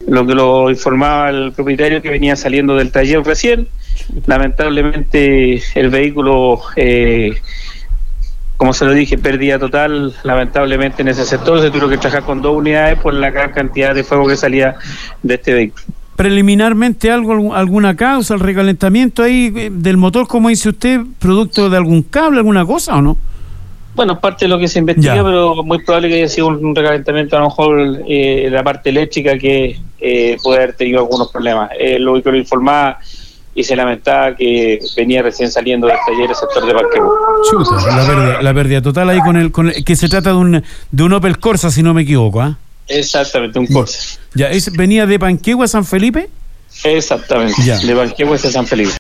lo que lo informaba el propietario, que venía saliendo del taller recién. Lamentablemente el vehículo, como se lo dije, pérdida total, lamentablemente en ese sector. Se tuvo que trabajar con 2 unidades por la gran cantidad de fuego que salía de este vehículo. Preliminarmente alguna causa, el recalentamiento ahí del motor, como dice usted, producto de algún cable, alguna cosa, ¿o no? Bueno, parte de lo que se investiga, pero muy probable que haya sido un recalentamiento, a lo mejor la parte eléctrica, que puede haber tenido algunos problemas. Lo que lo informaba y se lamentaba que venía recién saliendo del taller el sector de Panquehue. Chuta, la pérdida total ahí con el que se trata de un Opel Corsa, si no me equivoco, ¿ah? Exactamente, un Corsa. ¿Venía de Panquehue a San Felipe? Exactamente, de Panquehue a San Felipe.